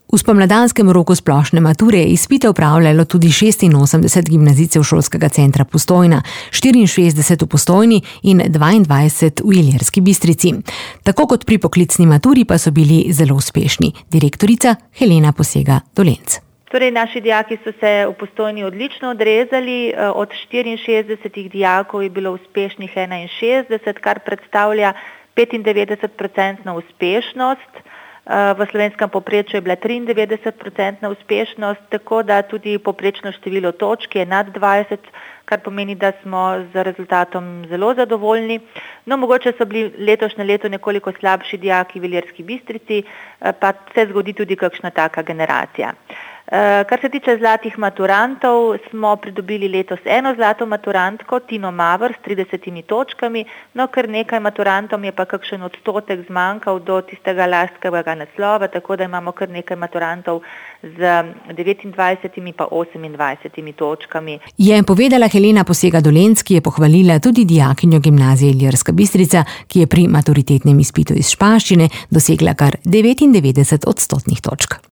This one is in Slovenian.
V spomladanskem roku splošne mature je izpite opravljalo tudi 86 gimnazijcev šolskega centra Postojna, 64 v Postojni in 22 v Ilirski Bistrici. Tako kot pri poklicni maturi pa so bili zelo uspešni. Direktorica Helena Posega Dolenc. Torej, naši dijaki so se v Postojni odlično odrezali. Od 64 dijakov je bilo uspešnih 61, kar predstavlja 95% uspešnost. V slovenskem povprečju je bila 93% uspešnost, tako da tudi povprečno število točk je nad 20, kar pomeni, da smo z rezultatom zelo zadovoljni. No, mogoče so bili letošnje leto nekoliko slabši dijaki v Ilirski Bistrici, pa se zgodi tudi kakšna taka generacija. Kar se tiče zlatih maturantov, smo pridobili letos eno zlato maturantko, Tino Mavr, s 30 točkami, no kar nekaj maturantom je pa kakšen odstotek zmanjkal do tistega lastkega naslova, tako da imamo kar nekaj maturantov z 29 pa 28 točkami. Je povedala Helena Posega Dolenc, ki je pohvalila tudi dijakinjo gimnazije Ilirska Bistrica, ki je pri maturitetnem izpitu iz španščine dosegla kar 99% točk.